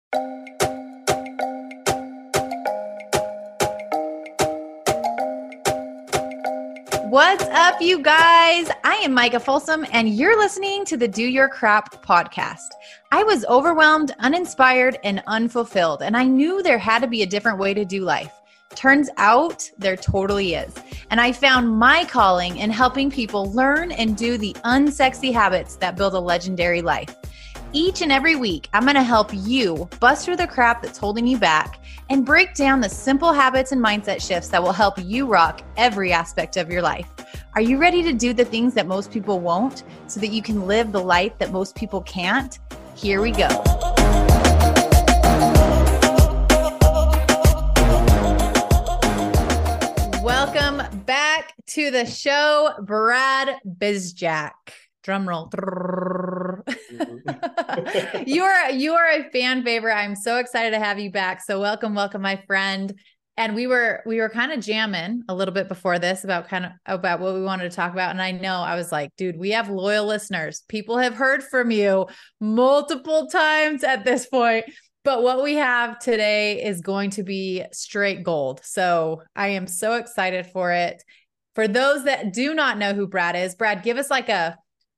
What's up, you guys? I am Micah Folsom, and you're listening to the Do Your Crap podcast. I was overwhelmed, uninspired, and unfulfilled, and I knew there had to be a different way to do life. Turns out there totally is. And I found my calling in helping people learn and do the unsexy habits that build a legendary life. Each and every week, I'm going to help you bust through the crap that's holding you back and break down the simple habits and mindset shifts that will help you rock every aspect of your life. Are you ready to do the things that most people won't so that you can live the life that most people can't? Here we go. Welcome back to the show, Brad Bizjack. Drum roll. You are a fan favorite. I'm so excited to have you back. So welcome, my friend. And we were kind of jamming a little bit before this about what we wanted to talk about. And I know I was like, dude, we have loyal listeners. People have heard from you multiple times at this point. But what we have today is going to be straight gold. So I am so excited for it. For those that do not know who Brad is, Brad, give us like a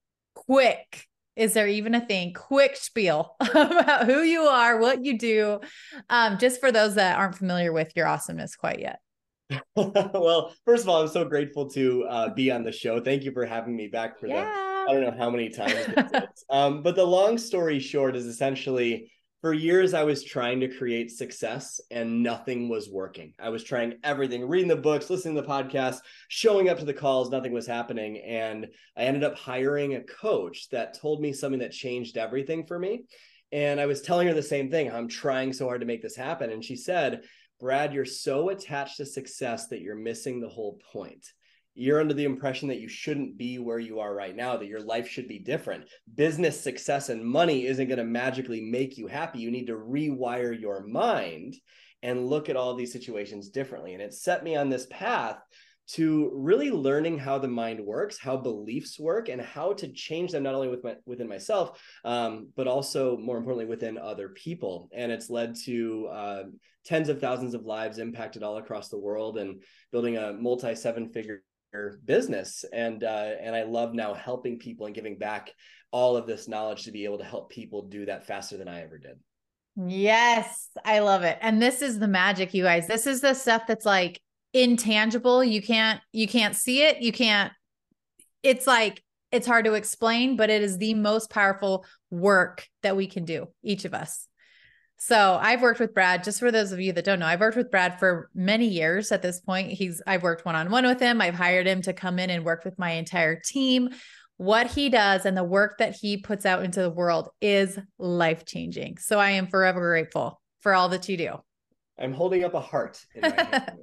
quick, is there even a thing, quick spiel about who you are, what you do, just for those that aren't familiar with your awesomeness quite yet. Well, first of all, I'm so grateful to be on the show. Thank you for having me back for I don't know how many times. But the long story short is essentially, for years, I was trying to create success and nothing was working. I was trying everything, reading the books, listening to the podcasts, showing up to the calls, nothing was happening. And I ended up hiring a coach that told me something that changed everything for me. And I was telling her the same thing. I'm trying so hard to make this happen. And she said, Brad, you're so attached to success that you're missing the whole point. You're under the impression that you shouldn't be where you are right now, that your life should be different. Business success and money isn't going to magically make you happy. You need to rewire your mind and look at all these situations differently. And it set me on this path to really learning how the mind works, how beliefs work, and how to change them not only within myself, but also, more importantly, within other people. And it's led to tens of thousands of lives impacted all across the world and building a multi-seven-figure business. And I love now helping people and giving back all of this knowledge to be able to help people do that faster than I ever did. Yes, I love it. And this is the magic, you guys. This is the stuff that's like intangible. You can't see it. It's like, it's hard to explain, but it is the most powerful work that we can do, each of us. So I've worked with Brad, just for those of you that don't know, I've worked with Brad for many years at this point. I've worked one-on-one with him. I've hired him to come in and work with my entire team. What he does and the work that he puts out into the world is life-changing. So I am forever grateful for all that you do. I'm holding up a heart in my hand.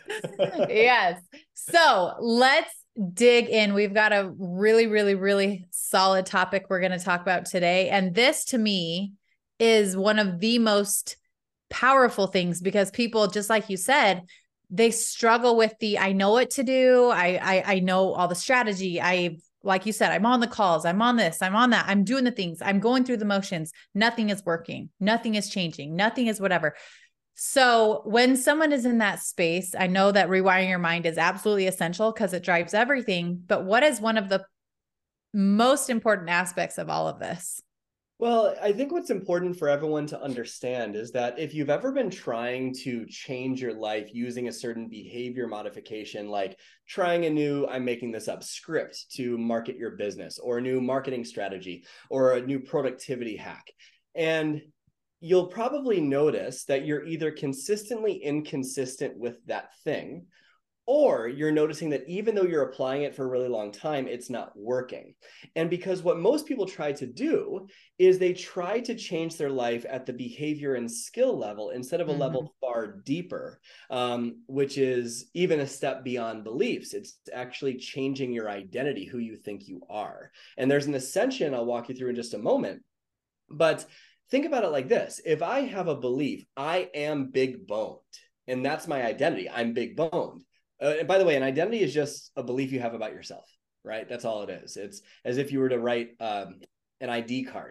Yes. So let's dig in. We've got a really, really, really solid topic we're going to talk about today. And this, to me, is one of the most powerful things, because people, just like you said, they struggle with I know what to do. I know all the strategy. Like you said, I'm on the calls, I'm on this, I'm on that, I'm doing the things, I'm going through the motions. Nothing is working. Nothing is changing. Nothing is whatever. So when someone is in that space, I know that rewiring your mind is absolutely essential because it drives everything. But what is one of the most important aspects of all of this? Well, I think what's important for everyone to understand is that if you've ever been trying to change your life using a certain behavior modification, like trying a new, I'm making this up, script to market your business, or a new marketing strategy, or a new productivity hack, and you'll probably notice that you're either consistently inconsistent with that thing, or you're noticing that even though you're applying it for a really long time, it's not working. And because what most people try to do is they try to change their life at the behavior and skill level instead of a level far deeper, which is even a step beyond beliefs. It's actually changing your identity, who you think you are. And there's an ascension I'll walk you through in just a moment. But think about it like this. If I have a belief, I am big boned, and that's my identity. I'm big boned. And by the way, an identity is just a belief you have about yourself, right? That's all it is. It's as if you were to write an ID card.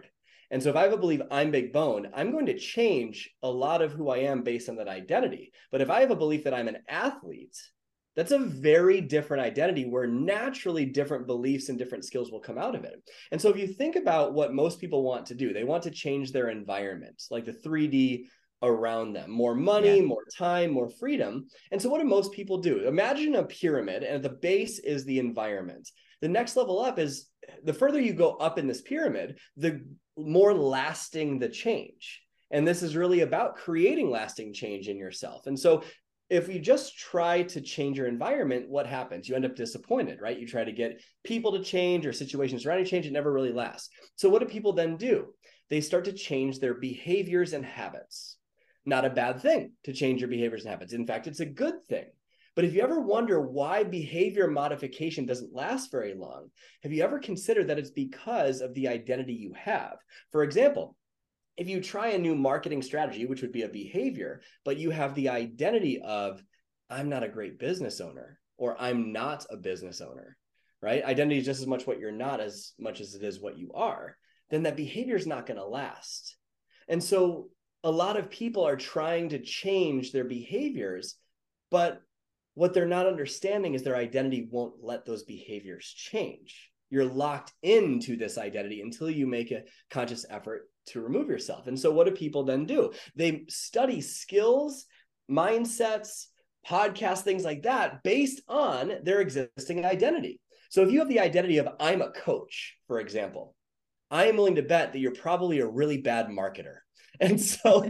And so if I have a belief I'm big bone, I'm going to change a lot of who I am based on that identity. But if I have a belief that I'm an athlete, that's a very different identity where naturally different beliefs and different skills will come out of it. And so if you think about what most people want to do, they want to change their environment, like the 3D around them, more money, more time, more freedom. And so what do most people do? Imagine a pyramid, and at the base is the environment. The next level up is, the further you go up in this pyramid, the more lasting the change. And this is really about creating lasting change in yourself. And so if you just try to change your environment, what happens? You end up disappointed, right? You try to get people to change or situations around you change, it never really lasts. So what do people then do? They start to change their behaviors and habits. Not a bad thing to change your behaviors and habits. In fact, it's a good thing. But if you ever wonder why behavior modification doesn't last very long, have you ever considered that it's because of the identity you have? For example, if you try a new marketing strategy, which would be a behavior, but you have the identity of, I'm not a great business owner, or I'm not a business owner, right? Identity is just as much what you're not as much as it is what you are, then that behavior is not going to last. And so a lot of people are trying to change their behaviors, but what they're not understanding is their identity won't let those behaviors change. You're locked into this identity until you make a conscious effort to remove yourself. And so what do people then do? They study skills, mindsets, podcasts, things like that based on their existing identity. So if you have the identity of I'm a coach, for example, I am willing to bet that you're probably a really bad marketer. And so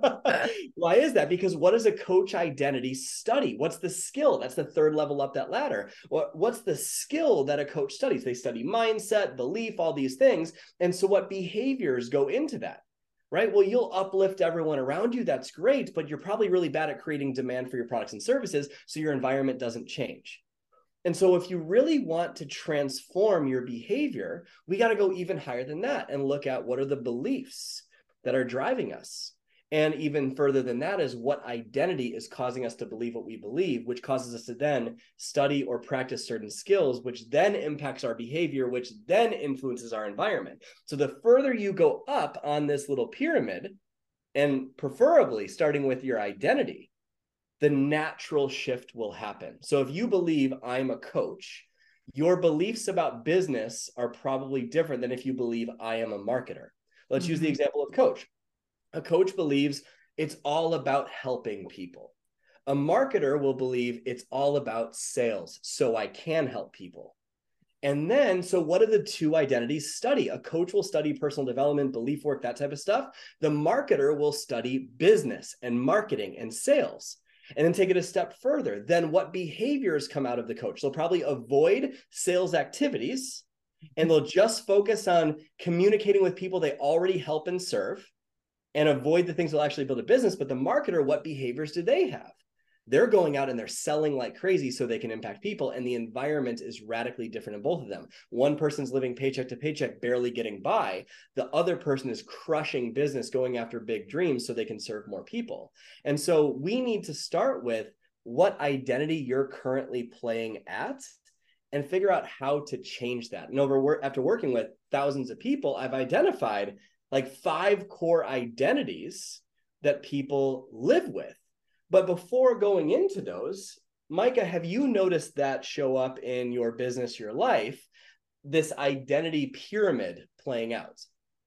why is that? Because what does a coach identity study? What's the skill? That's the third level up that ladder. What's the skill that a coach studies? They study mindset, belief, all these things. And so what behaviors go into that, right? Well, you'll uplift everyone around you. That's great, but you're probably really bad at creating demand for your products and services, so your environment doesn't change. And so if you really want to transform your behavior, we got to go even higher than that and look at what are the beliefs that are driving us. And even further than that is what identity is causing us to believe what we believe, which causes us to then study or practice certain skills, which then impacts our behavior, which then influences our environment. So the further you go up on this little pyramid, and preferably starting with your identity, the natural shift will happen. So if you believe I'm a coach, your beliefs about business are probably different than if you believe I am a marketer. Let's use the example of coach. A coach believes it's all about helping people. A marketer will believe it's all about sales, so I can help people. And then, so what do the two identities study? A coach will study personal development, belief work, that type of stuff. The marketer will study business and marketing and sales. And then take it a step further. Then what behaviors come out of the coach? They'll probably avoid sales activities, and they'll just focus on communicating with people they already help and serve, and avoid the things that will actually build a business. But the marketer, what behaviors do they have? They're going out and they're selling like crazy so they can impact people. And the environment is radically different in both of them. One person's living paycheck to paycheck, barely getting by. The other person is crushing business, going after big dreams so they can serve more people. And so we need to start with what identity you're currently playing at and figure out how to change that. And after working with thousands of people, I've identified like 5 core identities that people live with. But before going into those, Micah, have you noticed that show up in your business, your life, this identity pyramid playing out?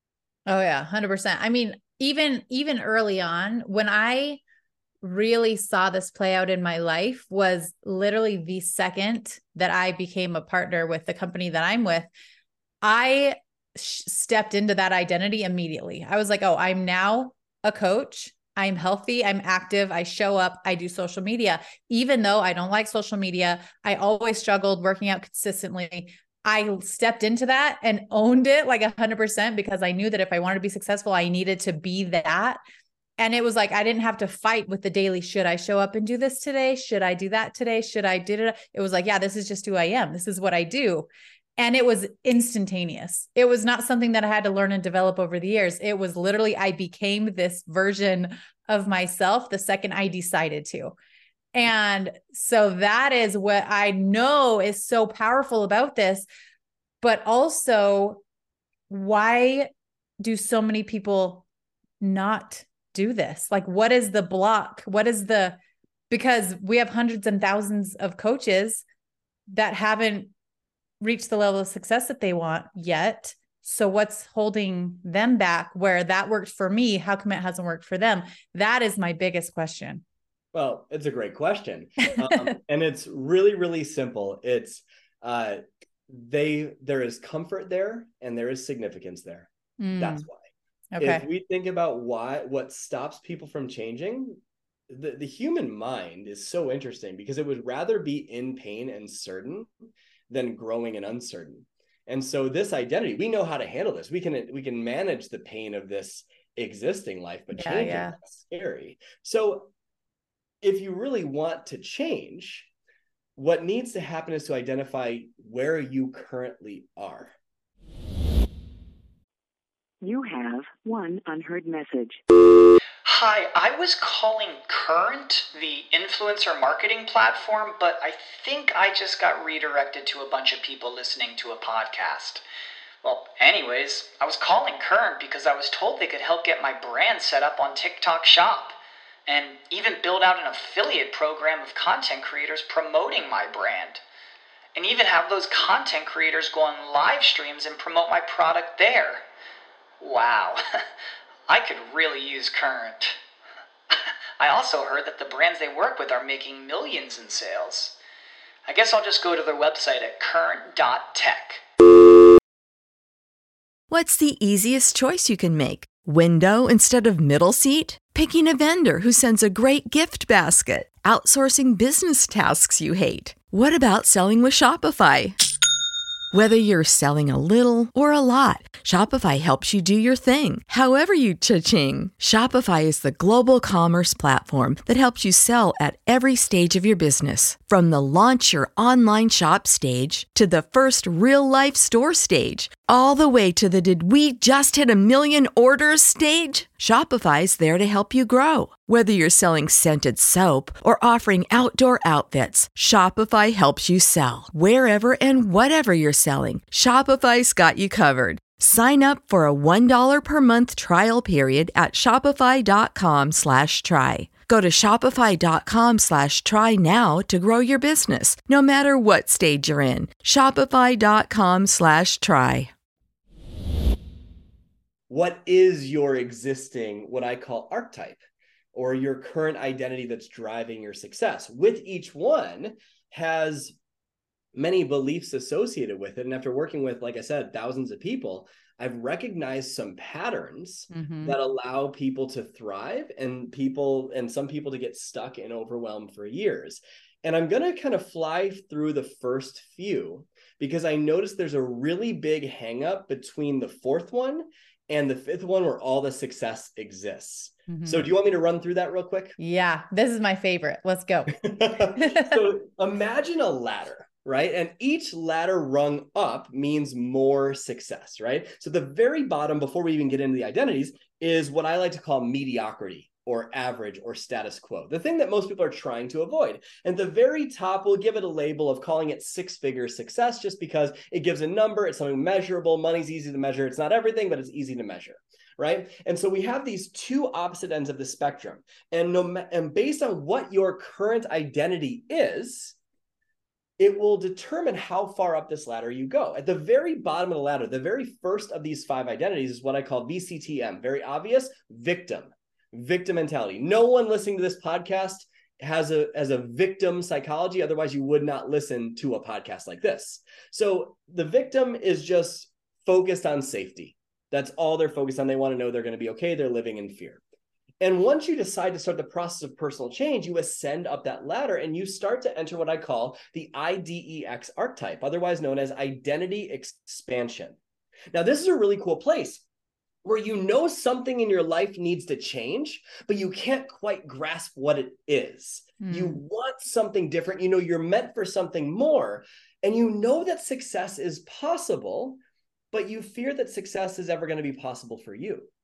Oh yeah, 100%. I mean, even early on, when I really saw this play out in my life was literally the second that I became a partner with the company that I'm with. I stepped into that identity immediately. I was like, oh, I'm now a coach. I'm healthy. I'm active. I show up. I do social media. Even though I don't like social media, I always struggled working out consistently. I stepped into that and owned it like 100% because I knew that if I wanted to be successful, I needed to be that. And it was like, I didn't have to fight with the daily, should I show up and do this today? Should I do that today? Should I do it? It was like, yeah, this is just who I am. This is what I do. And it was instantaneous. It was not something that I had to learn and develop over the years. It was literally, I became this version of myself the second I decided to. And so that is what I know is so powerful about this, but also why do so many people not do this? Like, what is the block? Because we have hundreds and thousands of coaches that haven't reached the level of success that they want yet. So what's holding them back? Where that worked for me, how come it hasn't worked for them? That is my biggest question. Well, it's a great question. And it's really, really simple. It's there is comfort there and there is significance there. That's why. Okay. If we think about what stops people from changing, the human mind is so interesting because it would rather be in pain and certain than growing and uncertain. And so this identity, we know how to handle this. We can manage the pain of this existing life, but changing is scary. So if you really want to change, what needs to happen is to identify where you currently are. You have one unheard message. Hi, I was calling Current, the influencer marketing platform, but I think I just got redirected to a bunch of people listening to a podcast. Well, anyways, I was calling Current because I was told they could help get my brand set up on TikTok Shop and even build out an affiliate program of content creators promoting my brand. And even have those content creators go on live streams and promote my product there. Wow, I could really use Current. I also heard that the brands they work with are making millions in sales. I guess I'll just go to their website at current.tech. What's the easiest choice you can make? Window instead of middle seat? Picking a vendor who sends a great gift basket? Outsourcing business tasks you hate? What about selling with Shopify? Whether you're selling a little or a lot, Shopify helps you do your thing, however you cha-ching. Shopify is the global commerce platform that helps you sell at every stage of your business. From the launch your online shop stage to the first real-life store stage, all the way to the did we just hit 1 million orders stage. Shopify's there to help you grow. Whether you're selling scented soap or offering outdoor outfits, Shopify helps you sell. Wherever and whatever you're selling, Shopify's got you covered. Sign up for a $1 per month trial period at shopify.com/try. Go to shopify.com/try now to grow your business, no matter what stage you're in. Shopify.com/try. What is your existing, what I call archetype, or your current identity that's driving your success? With each one has many beliefs associated with it. And after working with, like I said, thousands of people, I've recognized some patterns that allow people to thrive and some people to get stuck and overwhelmed for years. And I'm going to kind of fly through the first few because I noticed there's a really big hang up between the fourth one and the fifth one where all the success exists. So do you want me to run through that real quick? Yeah, this is my favorite. Let's go. So imagine a ladder, right? And each ladder rung up means more success, right? So the very bottom, before we even get into the identities, is what I like to call mediocrity or average or status quo, the thing that most people are trying to avoid. And the very top, we'll give it a label of calling it six-figure success just because it gives a number, it's something measurable, money's easy to measure. It's not everything, but it's easy to measure, right? And so we have these two opposite ends of the spectrum. And based on what your current identity is, it will determine how far up this ladder you go. At the very bottom of the ladder, the very first of these 5 identities is what I call VCTM, very obvious, victim mentality. No one listening to this podcast has a victim psychology. Otherwise, you would not listen to a podcast like this. So the victim is just focused on safety. That's all they're focused on. They want to know they're going to be okay. They're living in fear. And once you decide to start the process of personal change, you ascend up that ladder and you start to enter what I call the IDEX archetype, otherwise known as identity expansion. Now, this is a really cool place where you know something in your life needs to change, but you can't quite grasp what it is. You want something different. You know you're meant for something more, and you know that success is possible, but you fear that success is ever going to be possible for you.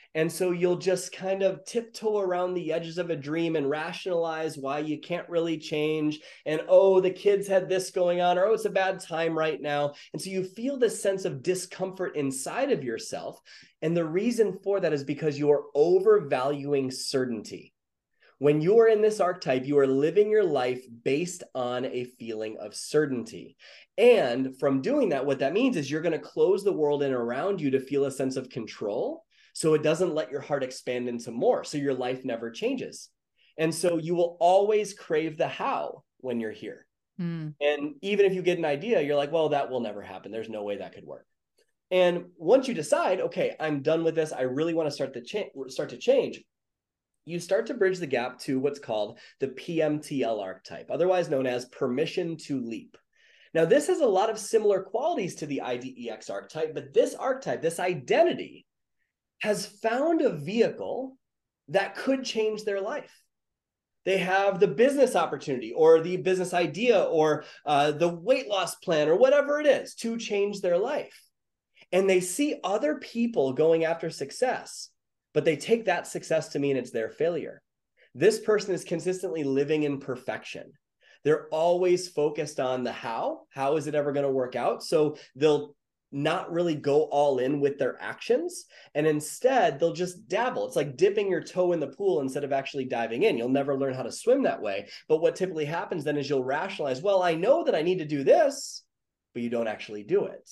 And so you'll just kind of tiptoe around the edges of a dream and rationalize why you can't really change. And, oh, the kids had this going on, or, oh, it's a bad time right now. And so you feel this sense of discomfort inside of yourself. And the reason for that is because you're overvaluing certainty. When you are in this archetype, you are living your life based on a feeling of certainty. And from doing that, what that means is you're going to close the world in around you to feel a sense of control. So it doesn't let your heart expand into more. So your life never changes. And so you will always crave the how when you're here. And even if you get an idea, you're like, well, that will never happen. There's no way that could work. And once you decide, okay, I'm done with this, I really want to start to change, you start to bridge the gap to what's called the PMTL archetype, otherwise known as permission to leap. Now, this has a lot of similar qualities to the IDEX archetype, but this archetype, this identity, has found a vehicle that could change their life. They have the business opportunity or the business idea or the weight loss plan or whatever it is to change their life. And they see other people going after success, but they take that success to mean it's their failure. This person is consistently living in perfection. They're always focused on the how. How is it ever going to work out? So they'll not really go all in with their actions. And instead, they'll just dabble. It's like dipping your toe in the pool instead of actually diving in. You'll never learn how to swim that way. But what typically happens then is you'll rationalize, well, I know that I need to do this, but you don't actually do it.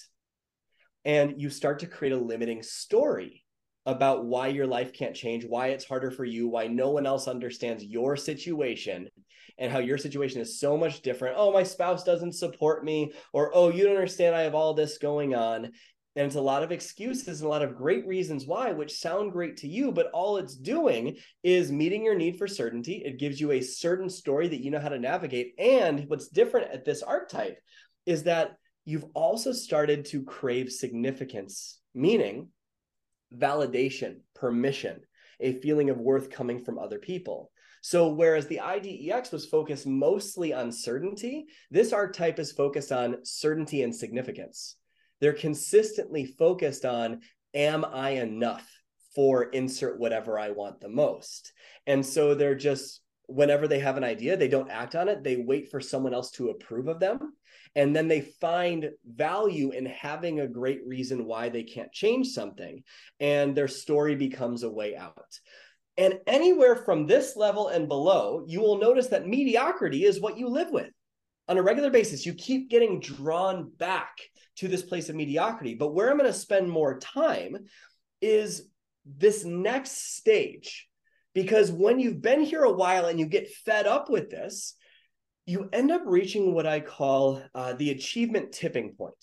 And you start to create a limiting story about why your life can't change, why it's harder for you, why no one else understands your situation, and how your situation is so much different. Oh, my spouse doesn't support me, or, oh, you don't understand, I have all this going on. And it's a lot of excuses and a lot of great reasons why, which sound great to you, but all it's doing is meeting your need for certainty. It gives you a certain story that you know how to navigate. And what's different at this archetype is that you've also started to crave significance, meaning validation, permission, a feeling of worth coming from other people. So whereas the IDEX was focused mostly on certainty, this archetype is focused on certainty and significance. They're consistently focused on, am I enough for insert whatever I want the most? And so they're just, whenever they have an idea, they don't act on it. They wait for someone else to approve of them. And then they find value in having a great reason why they can't change something. And their story becomes a way out. And anywhere from this level and below, you will notice that mediocrity is what you live with. On a regular basis, you keep getting drawn back to this place of mediocrity. But where I'm going to spend more time is this next stage. Because when you've been here a while and you get fed up with this, you end up reaching what I call the achievement tipping point.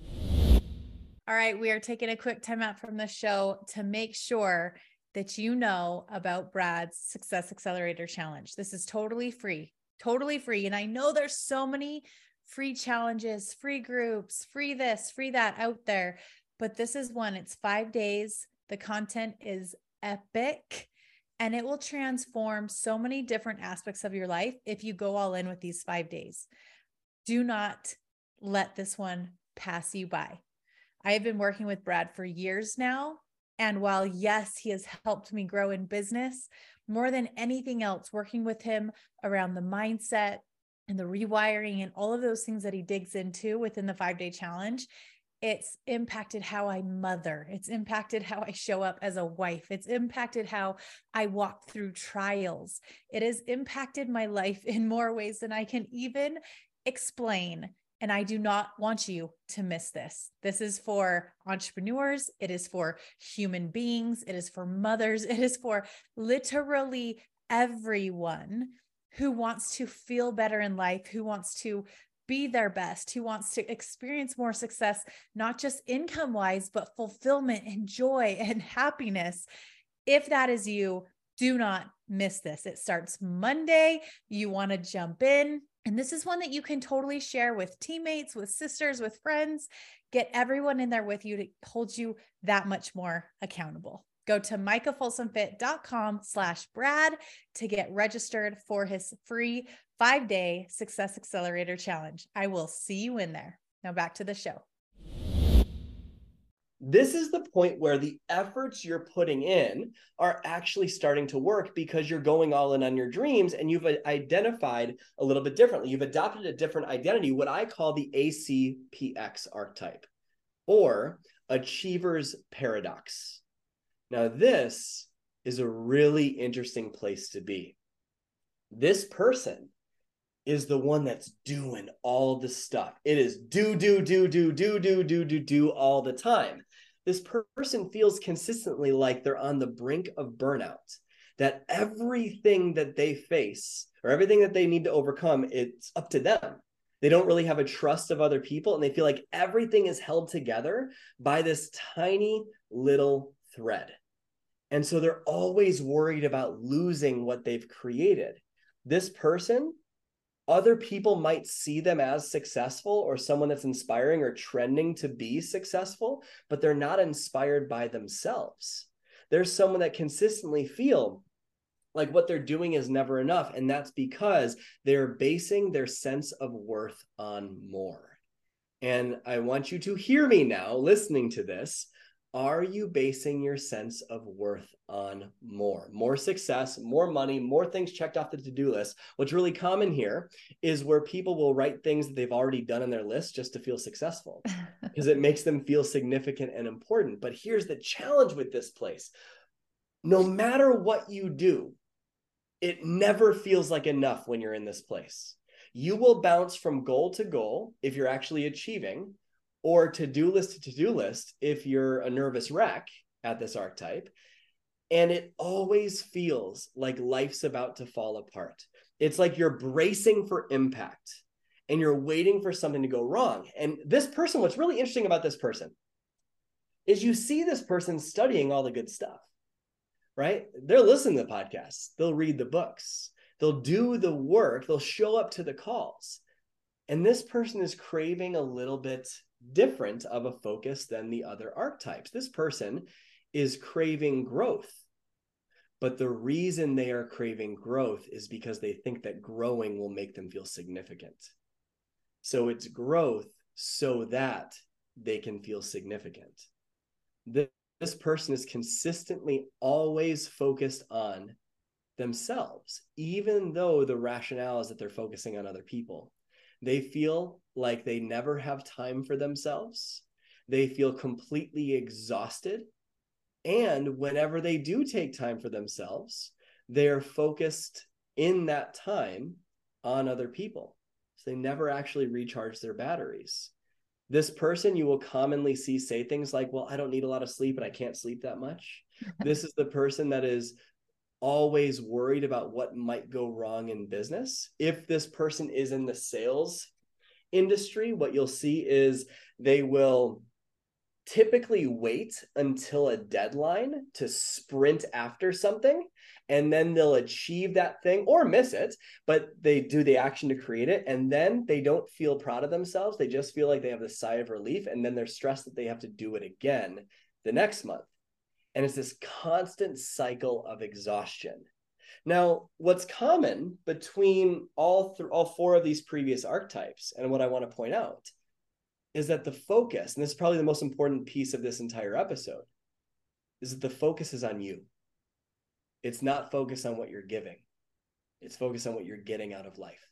All right, we are taking a quick time out from the show to make sure that you know about Brad's Success Accelerator Challenge. This is totally free. And I know there's so many free challenges, free groups, free this, free that out there, but this is one. It's 5 days. The content is epic. And it will transform so many different aspects of your life if you go all in with these 5 days. Do not let this one pass you by. I have been working with Brad for years now. And while, yes, he has helped me grow in business, more than anything else, working with him around the mindset and the rewiring and all of those things that he digs into within the 5-day challenge, it's impacted how I mother. It's impacted how I show up as a wife. It's impacted how I walk through trials. It has impacted my life in more ways than I can even explain. And I do not want you to miss this. This is for entrepreneurs. It is for human beings. It is for mothers. It is for literally everyone who wants to feel better in life, who wants to be their best, who wants to experience more success, not just income-wise, but fulfillment and joy and happiness. If that is you, do not miss this. It starts Monday. You want to jump in. And this is one that you can totally share with teammates, with sisters, with friends. Get everyone in there with you to hold you that much more accountable. Go to micahfolsomfit.com/Brad to get registered for his free 5-day Success Accelerator Challenge. I will see you in there. Now back to the show. This is the point where the efforts you're putting in are actually starting to work because you're going all in on your dreams and you've identified a little bit differently. You've adopted a different identity, what I call the ACPX archetype, or Achiever's Paradox. Now, this is a really interesting place to be. This person is the one that's doing all the stuff. It is do all the time. This person feels consistently like they're on the brink of burnout, that everything that they face or everything that they need to overcome, it's up to them. They don't really have a trust of other people, and they feel like everything is held together by this tiny little thread. And so they're always worried about losing what they've created. This person, other people might see them as successful or someone that's inspiring or trending to be successful, but they're not inspired by themselves. There's someone that consistently feel like what they're doing is never enough. And that's because they're basing their sense of worth on more. And I want you to hear me now, listening to this. Are you basing your sense of worth on more? More success, more money, more things checked off the to-do list. What's really common here is where people will write things that they've already done on their list just to feel successful because it makes them feel significant and important. But here's the challenge with this place. No matter what you do, it never feels like enough when you're in this place. You will bounce from goal to goal if you're actually achieving, or to-do list to to-do list if you're a nervous wreck at this archetype. And it always feels like life's about to fall apart. It's like you're bracing for impact and you're waiting for something to go wrong. And this person, what's really interesting about this person is you see this person studying all the good stuff, right? They're listening to the podcasts. They'll read the books. They'll do the work. They'll show up to the calls. And this person is craving a little bit different of a focus than the other archetypes. This person is craving growth, but the reason they are craving growth is because they think that growing will make them feel significant. So it's growth so that they can feel significant. This person is consistently always focused on themselves, even though the rationale is that they're focusing on other people. They feel like they never have time for themselves. They feel completely exhausted. And whenever they do take time for themselves, they're focused in that time on other people. So they never actually recharge their batteries. This person you will commonly see say things like, well, I don't need a lot of sleep and I can't sleep that much. This is the person that is always worried about what might go wrong in business. If this person is in the sales industry, what you'll see is they will typically wait until a deadline to sprint after something, and then they'll achieve that thing or miss it, but they do the action to create it, and then they don't feel proud of themselves. They just feel like they have this sigh of relief, and then they're stressed that they have to do it again the next month. And it's this constant cycle of exhaustion. Now, what's common between all four of these previous archetypes, and what I want to point out, is that the focus, and this is probably the most important piece of this entire episode, is that the focus is on you. It's not focused on what you're giving. It's focused on what you're getting out of life.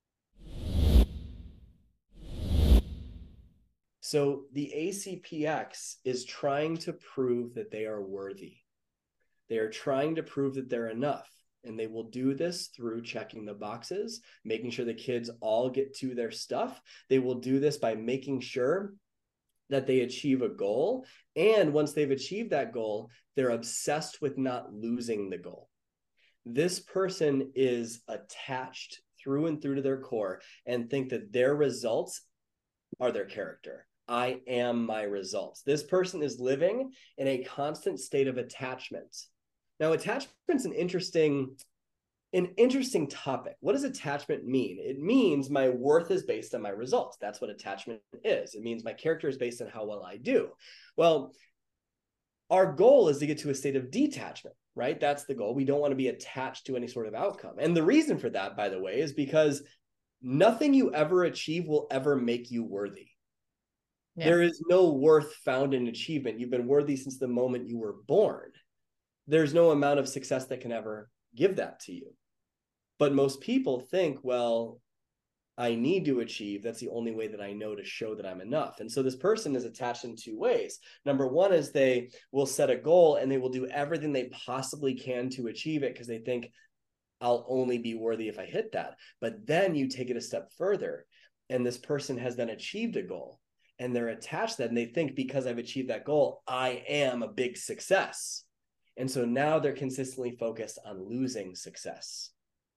So the ACPX is trying to prove that they are worthy. They are trying to prove that they're enough. And they will do this through checking the boxes, making sure the kids all get to their stuff. They will do this by making sure that they achieve a goal. And once they've achieved that goal, they're obsessed with not losing the goal. This person is attached through and through to their core and think that their results are their character. I am my results. This person is living in a constant state of attachment. Now, attachment's an interesting topic. What does attachment mean? It means my worth is based on my results. That's what attachment is. It means my character is based on how well I do. Well, our goal is to get to a state of detachment, right? That's the goal. We don't want to be attached to any sort of outcome. And the reason for that, by the way, is because nothing you ever achieve will ever make you worthy. Yeah. There is no worth found in achievement. You've been worthy since the moment you were born. There's no amount of success that can ever give that to you. But most people think, well, I need to achieve. That's the only way that I know to show that I'm enough. And so this person is attached in two ways. Number one is they will set a goal and they will do everything they possibly can to achieve it because they think I'll only be worthy if I hit that. But then you take it a step further and this person has then achieved a goal and they're attached to that and they think because I've achieved that goal, I am a big success. And so now they're consistently focused on losing success.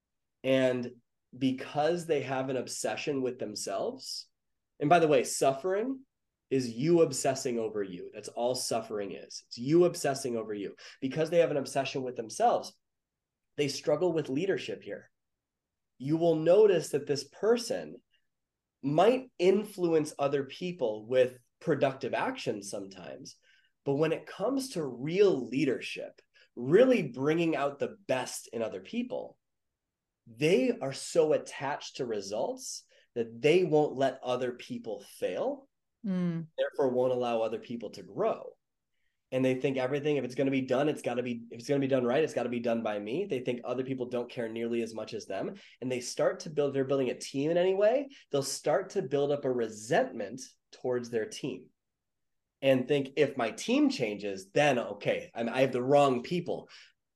And because they have an obsession with themselves, and by the way, suffering is you obsessing over you. That's all suffering is. It's you obsessing over you. Because they have an obsession with themselves, they struggle with leadership here. You will notice that this person might influence other people with productive action sometimes, but when it comes to real leadership, really bringing out the best in other people, they are so attached to results that they won't let other people fail, therefore won't allow other people to grow. And they think everything, if it's going to be done, if it's going to be done right, it's got to be done by me. They think other people don't care nearly as much as them. And they start to build, they're building a team in any way, they'll start to build up a resentment towards their team. And think if my team changes, then okay, I have the wrong people.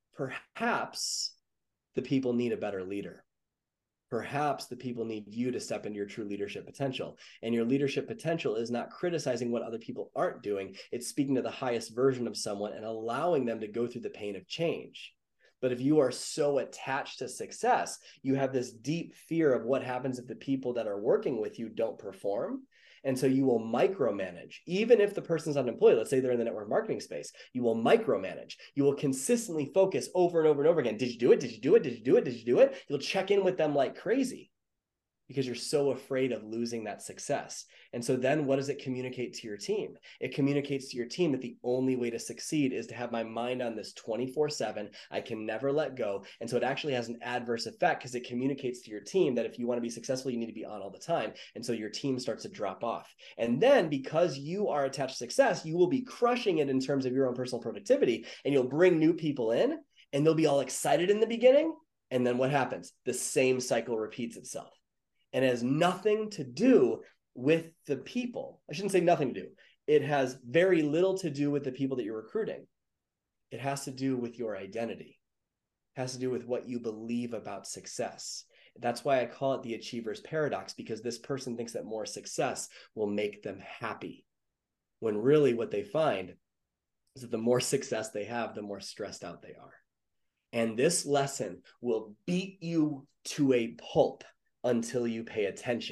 Perhaps the people need a better leader. Perhaps the people need you to step into your true leadership potential. And your leadership potential is not criticizing what other people aren't doing. It's speaking to the highest version of someone and allowing them to go through the pain of change. But if you are so attached to success, you have this deep fear of what happens if the people that are working with you don't perform. And so you will micromanage, even if the person's unemployed. Let's say they're in the network marketing space. You will micromanage. You will consistently focus over and over and over again. Did you do it? Did you do it? Did you do it? Did you do it? You'll check in with them like crazy because you're so afraid of losing that success. And so then what does it communicate to your team? It communicates to your team that the only way to succeed is to have my mind on this 24/7. I can never let go. And so it actually has an adverse effect because it communicates to your team that if you want to be successful, you need to be on all the time. And so your team starts to drop off. And then because you are attached to success, you will be crushing it in terms of your own personal productivity, and you'll bring new people in and they'll be all excited in the beginning. And then what happens? The same cycle repeats itself. And it has nothing to do with the people. I shouldn't say nothing to do. It has very little to do with the people that you're recruiting. It has to do with your identity. It has to do with what you believe about success. That's why I call it the achiever's paradox, because this person thinks that more success will make them happy, when really what they find is that the more success they have, the more stressed out they are. And this lesson will beat you to a pulp until you pay attention.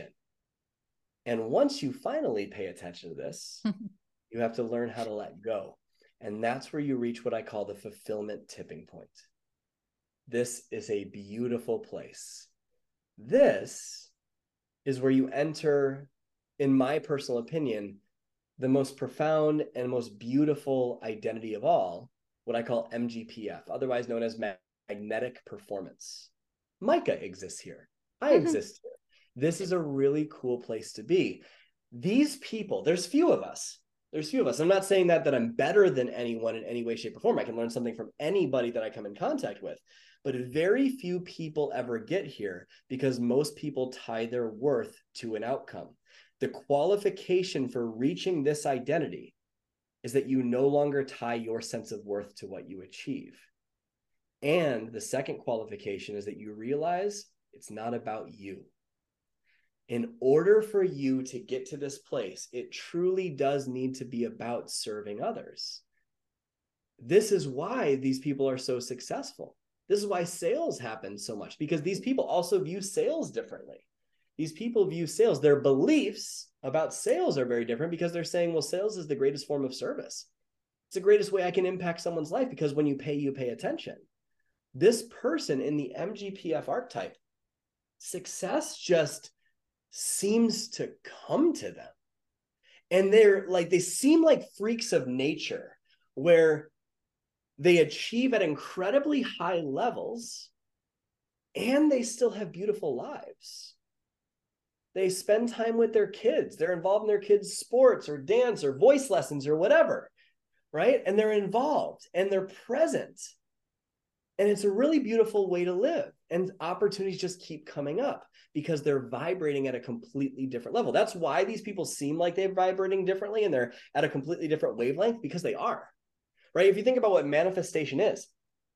And once you finally pay attention to this, you have to learn how to let go. And that's where you reach what I call the fulfillment tipping point. This is a beautiful place. This is where you enter, in my personal opinion, the most profound and most beautiful identity of all, what I call MGPF, otherwise known as magnetic performance. Micah exists here. I exist here. This is a really cool place to be. These people, there's few of us. I'm not saying that I'm better than anyone in any way, shape, or form. I can learn something from anybody that I come in contact with. But very few people ever get here because most people tie their worth to an outcome. The qualification for reaching this identity is that you no longer tie your sense of worth to what you achieve. And the second qualification is that you realize it's not about you. In order for you to get to this place, it truly does need to be about serving others. This is why these people are so successful. This is why sales happen so much, because these people also view sales differently. These people view sales, their beliefs about sales are very different because they're saying, well, sales is the greatest form of service. It's the greatest way I can impact someone's life because when you pay attention. This person in the MGPF archetype, success just seems to come to them. And they seem like freaks of nature where they achieve at incredibly high levels and they still have beautiful lives. They spend time with their kids. They're involved in their kids' sports or dance or voice lessons or whatever, right? And they're involved and they're present. And it's a really beautiful way to live. And opportunities just keep coming up because they're vibrating at a completely different level. That's why these people seem like they're vibrating differently and they're at a completely different wavelength, because they are, right? If you think about what manifestation is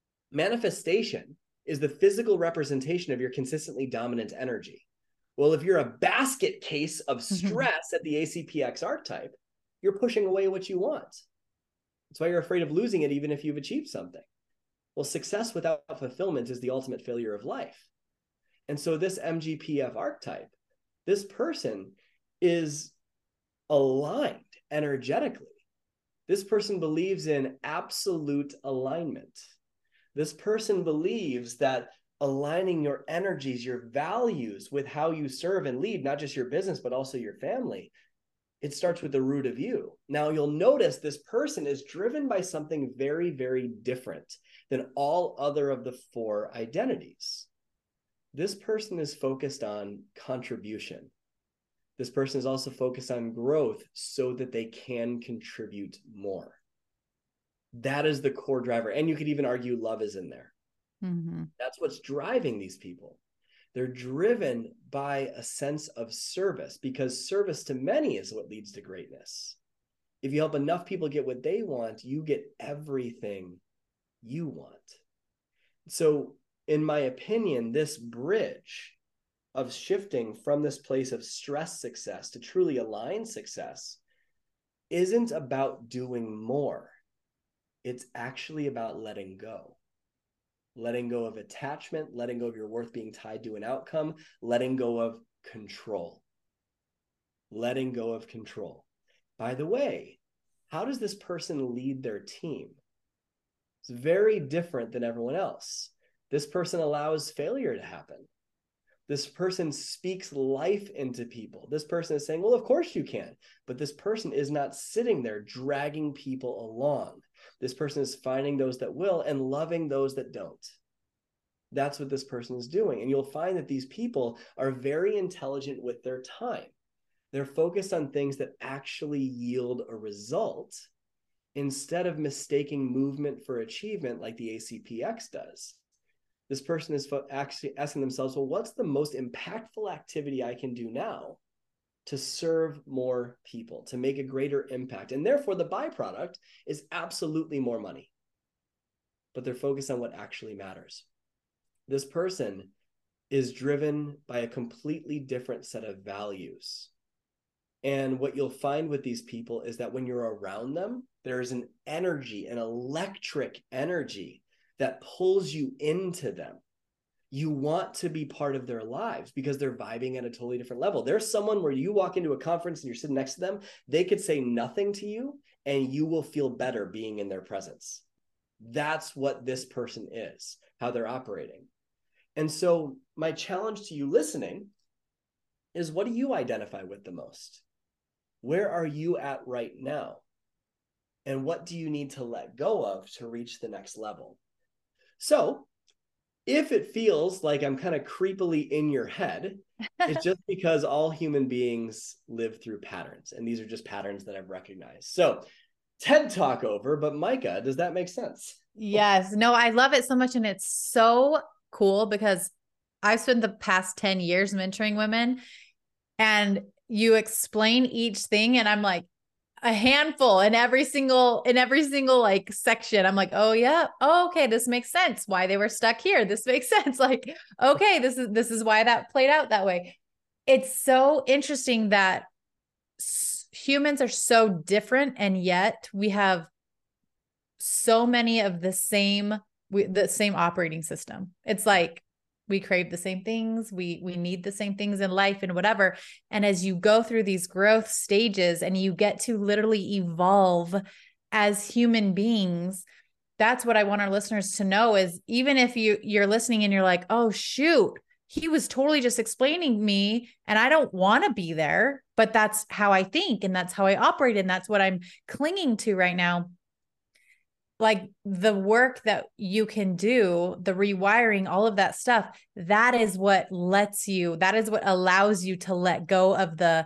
the physical representation of your consistently dominant energy. Well, if you're a basket case of stress at the ACPX archetype, you're pushing away what you want. That's why you're afraid of losing it, even if you've achieved something. Well, success without fulfillment is the ultimate failure of life. And so this MGPF archetype, this person is aligned energetically. This person believes in absolute alignment. This person believes that aligning your energies, your values with how you serve and lead, not just your business, but also your family, it starts with the root of you. Now, you'll notice this person is driven by something very, very different than all other of the 4 identities. This person is focused on contribution. This person is also focused on growth so that they can contribute more. That is the core driver. And you could even argue love is in there. That's what's driving these people. They're driven by a sense of service, because service to many is what leads to greatness. If you help enough people get what they want, you get everything you want. So, in my opinion, this bridge of shifting from this place of stress success to truly aligned success isn't about doing more. It's actually about letting go. Letting go of attachment, letting go of your worth being tied to an outcome, letting go of control. Letting go of control. By the way, how does this person lead their team? It's very different than everyone else. This person allows failure to happen. This person speaks life into people. This person is saying, well, of course you can. But this person is not sitting there dragging people along. This person is finding those that will and loving those that don't. That's what this person is doing. And you'll find that these people are very intelligent with their time. They're focused on things that actually yield a result instead of mistaking movement for achievement like the ACPX does. This person is actually asking themselves, well, what's the most impactful activity I can do now to serve more people, to make a greater impact? And therefore, the byproduct is absolutely more money. But they're focused on what actually matters. This person is driven by a completely different set of values. And what you'll find with these people is that when you're around them, there is an energy, an electric energy that pulls you into them. You want to be part of their lives because they're vibing at a totally different level. There's someone where you walk into a conference and you're sitting next to them, they could say nothing to you and you will feel better being in their presence. That's what this person is, how they're operating. And so my challenge to you listening is, what do you identify with the most? Where are you at right now? And what do you need to let go of to reach the next level? So if it feels like I'm kind of creepily in your head, it's just because all human beings live through patterns. And these are just patterns that I've recognized. So TED Talk over, but Micah, does that make sense? Yes. No, I love it so much. And it's so cool because I've spent the past 10 years mentoring women, and you explain each thing. And I'm like, a handful in every single like section. I'm like, oh yeah. Oh, okay. This makes sense. Why they were stuck here. This makes sense. Like, okay, this is why that played out that way. It's so interesting that humans are so different. And yet we have so many of the same operating system. It's like, we crave the same things. We need the same things in life and whatever. And as you go through these growth stages and you get to literally evolve as human beings, that's what I want our listeners to know is, even if you're listening and you're like, oh shoot, he was totally just explaining me and I don't want to be there, but that's how I think and that's how I operate. And that's what I'm clinging to right now. like the work that you can do, the rewiring, all of that stuff, that is what allows you to let go of the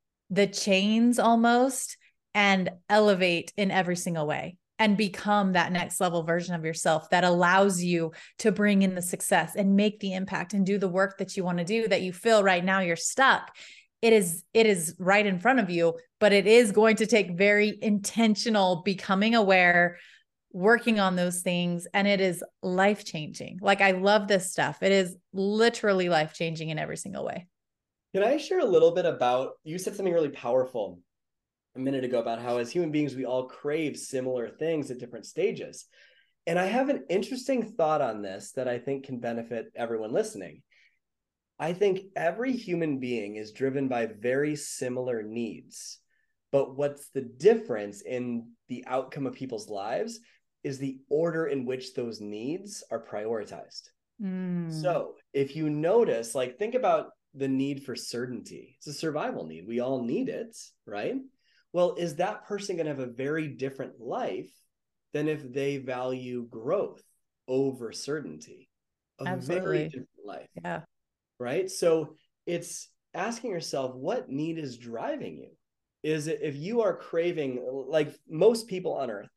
chains almost and elevate in every single way and become that next level version of yourself that allows you to bring in the success and make the impact and do the work that you want to do, that you feel right now you're stuck. It is right in front of you, but it is going to take very intentional becoming aware, working on those things. And it is life-changing. Like, I love this stuff. It is literally life-changing in every single way. Can I share a little bit about, you said something really powerful a minute ago about how as human beings, we all crave similar things at different stages. And I have an interesting thought on this that I think can benefit everyone listening. I think every human being is driven by very similar needs, but what's the difference in the outcome of people's lives is the order in which those needs are prioritized. So if you notice, like, think about the need for certainty. It's a survival need. We all need it, right? Well, is that person going to have a very different life than if they value growth over certainty? Absolutely. Very different life. Yeah. Right? So it's asking yourself, what need is driving you? Is it, if you are craving, like most people on earth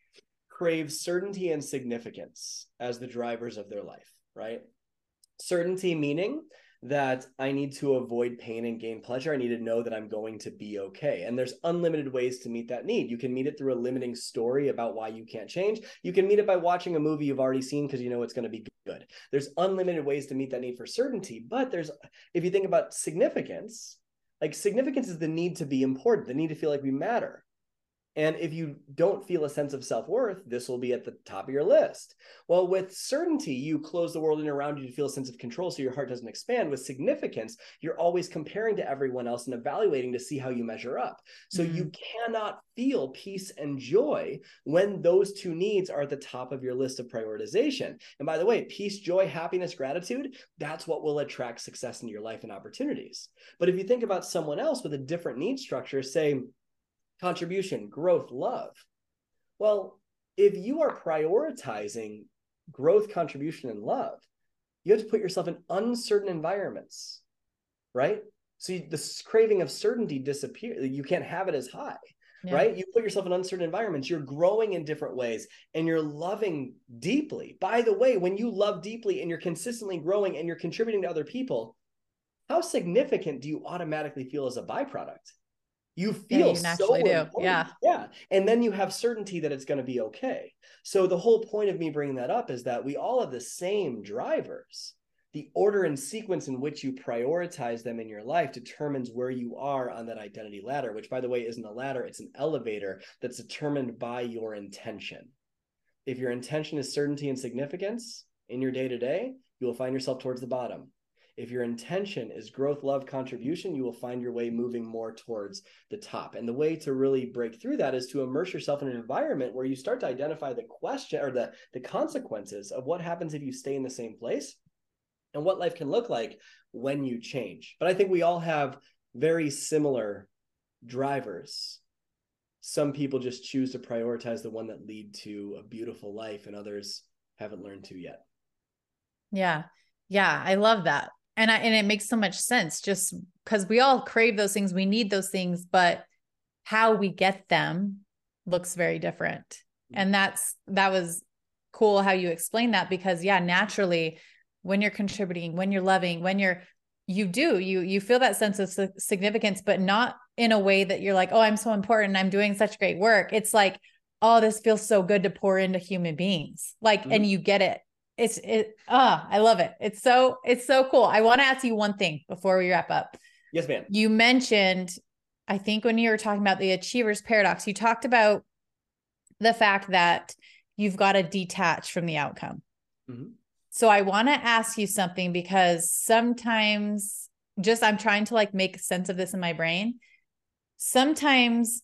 crave certainty and significance as the drivers of their life, right? Certainty meaning that I need to avoid pain and gain pleasure. I need to know that I'm going to be okay. And there's unlimited ways to meet that need. You can meet it through a limiting story about why you can't change. You can meet it by watching a movie you've already seen because you know it's going to be good. There's unlimited ways to meet that need for certainty. But if you think about significance, like significance is the need to be important, the need to feel like we matter. And if you don't feel a sense of self-worth, this will be at the top of your list. Well, with certainty, you close the world in and around you to feel a sense of control so your heart doesn't expand. With significance, you're always comparing to everyone else and evaluating to see how you measure up. So you cannot feel peace and joy when those two needs are at the top of your list of prioritization. And by the way, peace, joy, happiness, gratitude, that's what will attract success into your life and opportunities. But if you think about someone else with a different need structure, say, contribution, growth, love. Well, if you are prioritizing growth, contribution, and love, you have to put yourself in uncertain environments, right? So the craving of certainty disappears. You can't have it as high, right? You put yourself in uncertain environments. You're growing in different ways and you're loving deeply. By the way, when you love deeply and you're consistently growing and you're contributing to other people, how significant do you automatically feel as a byproduct? You feel you naturally so do. important. Yeah. And then you have certainty that it's going to be okay. So the whole point of me bringing that up is that we all have the same drivers. The order and sequence in which you prioritize them in your life determines where you are on that identity ladder, which, by the way, isn't a ladder. It's an elevator that's determined by your intention. If your intention is certainty and significance in your day-to-day, you will find yourself towards the bottom. If your intention is growth, love, contribution, you will find your way moving more towards the top. And the way to really break through that is to immerse yourself in an environment where you start to identify the question or the consequences of what happens if you stay in the same place and what life can look like when you change. But I think we all have very similar drivers. Some people just choose to prioritize the one that lead to a beautiful life and others haven't learned to yet. Yeah. Yeah. I love that. And it makes so much sense just because we all crave those things. We need those things, but how we get them looks very different. And that was cool how you explained that because naturally when you're contributing, when you're loving, when you feel that sense of significance, but not in a way that you're like, oh, I'm so important. I'm doing such great work. It's like, oh, this feels so good to pour into human beings. Like, and you get it. I love it. It's so cool. I want to ask you one thing before we wrap up. Yes, ma'am. You mentioned, I think when you were talking about the achiever's paradox, you talked about the fact that you've got to detach from the outcome. So I want to ask you something because sometimes I'm trying to like make sense of this in my brain. Sometimes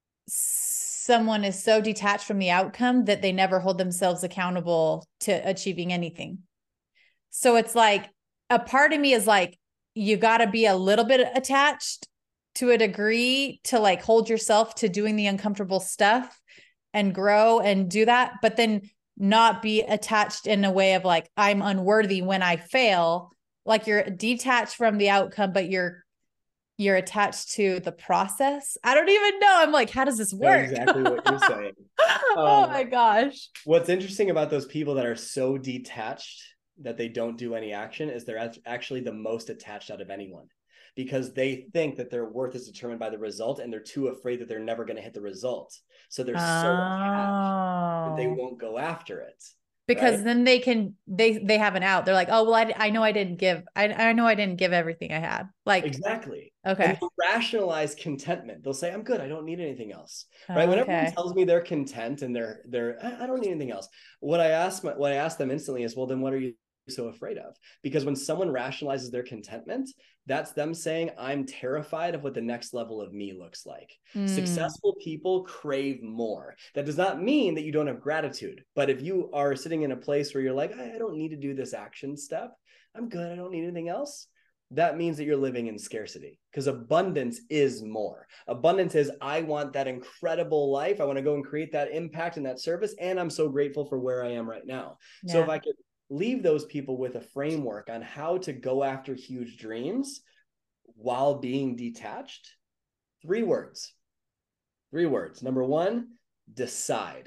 someone is so detached from the outcome that they never hold themselves accountable to achieving anything. So it's like a part of me is like, you got to be a little bit attached to a degree to like hold yourself to doing the uncomfortable stuff. and grow and do that, but then not be attached in a way of like, I'm unworthy when I fail. Like you're detached from the outcome, but you're attached to the process. I don't even know. I'm like, how does this work? Exactly what you're saying. Oh my gosh. What's interesting about those people that are so detached that they don't do any action is they're actually the most attached out of anyone, because they think that their worth is determined by the result, and they're too afraid that they're never going to hit the result. So they're so attached that they won't go after it. Because right? then they have an out. They're like, oh, well, I know I didn't give everything I had. Like, exactly. Okay. And they'll rationalize contentment. They'll say, I'm good. I don't need anything else. Right. When everyone tells me they're content and I don't need anything else. What I ask them instantly is, well, then what are you so afraid of? Because when someone rationalizes their contentment, that's them saying, I'm terrified of what the next level of me looks like. Successful people crave more. That does not mean that you don't have gratitude. But if you are sitting in a place where you're like, I don't need to do this action step, I'm good, I don't need anything else, that means that you're living in scarcity, because abundance is more. Abundance is, I want that incredible life. I want to go and create that impact and that service. And I'm so grateful for where I am right now. Yeah. So if I could leave those people with a framework on how to go after huge dreams while being detached, 3 words. Number 1, decide.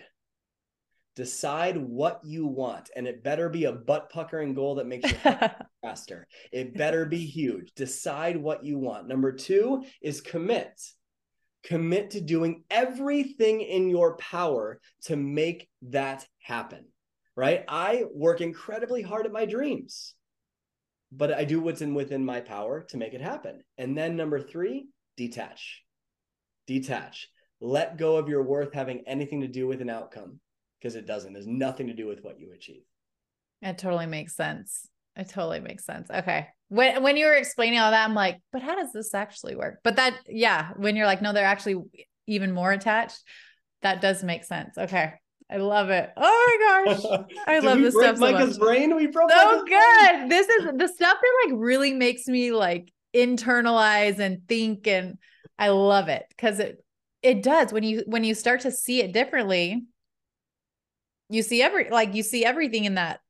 Decide what you want, and it better be a butt-puckering goal that makes you faster. It better be huge. Decide what you want. Number 2 is commit. Commit to doing everything in your power to make that happen, right? I work incredibly hard at my dreams, but I do what's within my power to make it happen. And then number 3, detach. Detach. Let go of your worth having anything to do with an outcome. Because it doesn't. There's nothing to do with what you achieve. It totally makes sense. Okay. When you were explaining all that, I'm like, but how does this actually work? But that, yeah, when you're like, no, they're actually even more attached, that does make sense. Okay. I love it. Oh my gosh. I love this stuff so Micah's much. brain. We broke so good. Brain. This is the stuff that like really makes me like internalize and think, and I love it because it does. When you start to see it differently, you see everything in that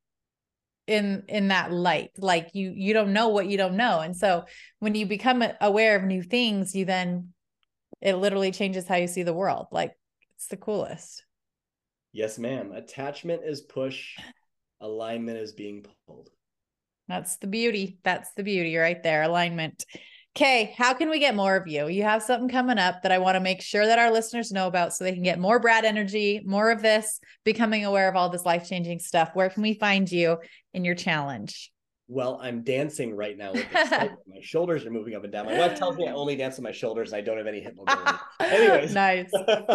light. Like you don't know what you don't know. And so when you become aware of new things, it literally changes how you see the world. Like it's the coolest. Yes, ma'am. Attachment is push. Alignment is being pulled. That's the beauty. Right there. Alignment. Okay, how can we get more of you? You have something coming up that I want to make sure that our listeners know about so they can get more Brad energy, more of this, becoming aware of all this life-changing stuff. Where can we find you in your challenge? Well, I'm dancing right now with excitement. My shoulders are moving up and down. My wife tells me I only dance with my shoulders and I don't have any hip mobility. Anyways. Nice.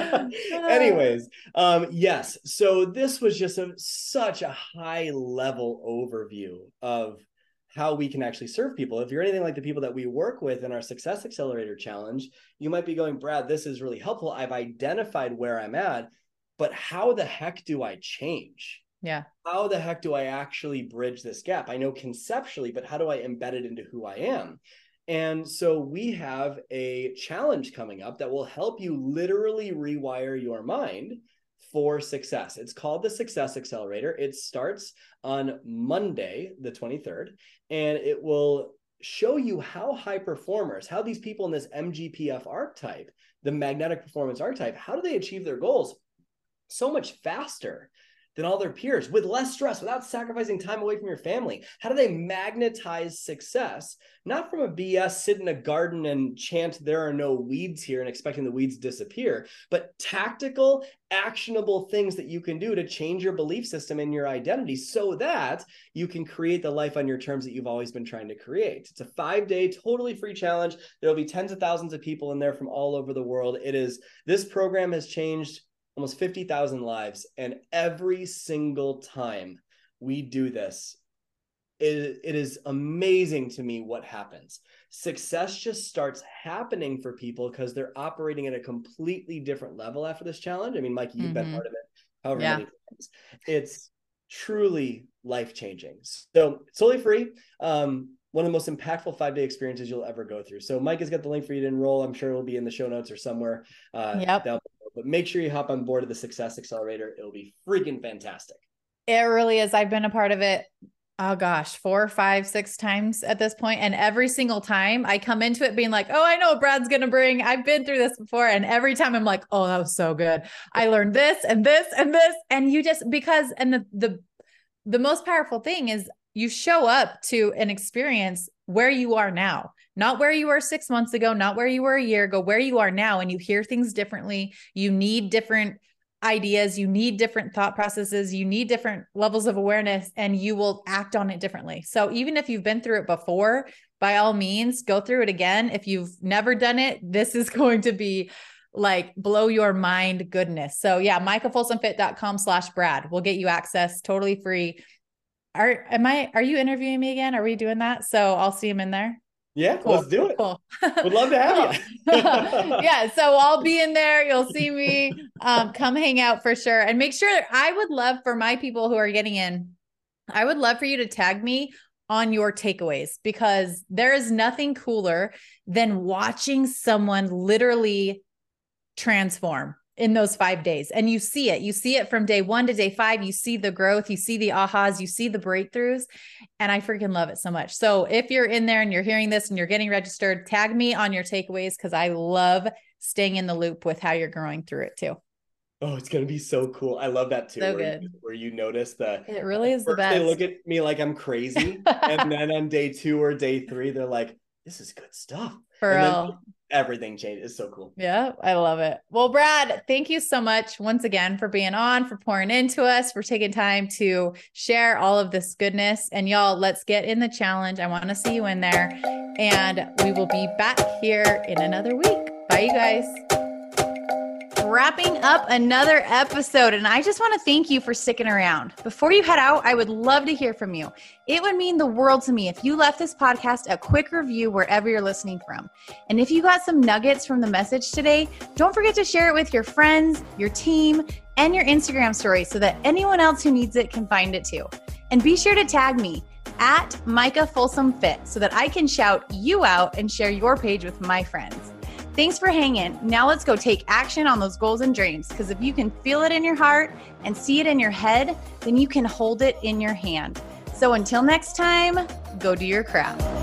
Yes. So this was just such a high level overview of how we can actually serve people. If you're anything like the people that we work with in our Success Accelerator Challenge, you might be going, Brad, this is really helpful. I've identified where I'm at, but how the heck do I change? Yeah. How the heck do I actually bridge this gap? I know conceptually, but how do I embed it into who I am? And so we have a challenge coming up that will help you literally rewire your mind for success. It's called the Success Accelerator. It starts on Monday, the 23rd, and it will show you how high performers, how these people in this MGPF archetype, the magnetic performance archetype, how do they achieve their goals so much faster than all their peers with less stress, without sacrificing time away from your family? How do they magnetize success? Not from a BS, sit in a garden and chant, there are no weeds here, and expecting the weeds to disappear, but tactical, actionable things that you can do to change your belief system and your identity so that you can create the life on your terms that you've always been trying to create. It's a 5-day, totally free challenge. There'll be tens of thousands of people in there from all over the world. This program has changed almost 50,000 lives. And every single time we do this, it is amazing to me what happens. Success just starts happening for people because they're operating at a completely different level after this challenge. I mean, Mikey, you've been part of it however many times. It's truly life-changing. So it's totally free. One of the most impactful 5-day experiences you'll ever go through. So Mike has got the link for you to enroll. I'm sure it'll be in the show notes or somewhere. but make sure you hop on board of the Success Accelerator. It'll be freaking fantastic. It really is. I've been a part of it. Oh gosh, 4, 5, 6 times at this point. And every single time I come into it being like, oh, I know what Brad's going to bring. I've been through this before. And every time I'm like, oh, that was so good. I learned this and this and this. And you just, because, and the most powerful thing is you show up to an experience where you are now, not where you were 6 months ago, not where you were a year ago, where you are now. And you hear things differently. You need different ideas, you need different thought processes, you need different levels of awareness, and you will act on it differently. So even if you've been through it before, by all means, go through it again. If you've never done it, this is going to be like blow your mind goodness. So yeah, micahfolsomfit.com/Brad will get you access totally free. Are you interviewing me again? Are we doing that? So I'll see him in there. Yeah, cool. Let's do it. Cool. Would love to have you. Yeah. So I'll be in there. You'll see me, come hang out for sure. And make sure, I would love for my people who are getting in, I would love for you to tag me on your takeaways, because there is nothing cooler than watching someone literally transform in those 5 days. And you see it from day 1 to day 5. You see the growth, you see the ahas, you see the breakthroughs. And I freaking love it so much. So if you're in there and you're hearing this and you're getting registered, tag me on your takeaways, because I love staying in the loop with how you're growing through it too. Oh, it's going to be so cool. I love that too. So where you notice that it really is the best. They look at me like I'm crazy. And then on day 2 or day 3, they're like, this is good stuff. For real. Everything changes. It's so cool. Yeah, I love it. Well, Brad, thank you so much once again for being on, for pouring into us, for taking time to share all of this goodness. And y'all, let's get in the challenge. I want to see you in there, and we will be back here in another week. Bye, you guys. Wrapping up another episode, and I just want to thank you for sticking around. Before you head out, I would love to hear from you. It would mean the world to me if you left this podcast a quick review wherever you're listening from. And if you got some nuggets from the message today, don't forget to share it with your friends, your team, and your Instagram story so that anyone else who needs it can find it too. And be sure to tag me at Micah Folsom Fit so that I can shout you out and share your page with my friends. Thanks for hanging. Now let's go take action on those goals and dreams, because if you can feel it in your heart and see it in your head, then you can hold it in your hand. So until next time, go do your crap.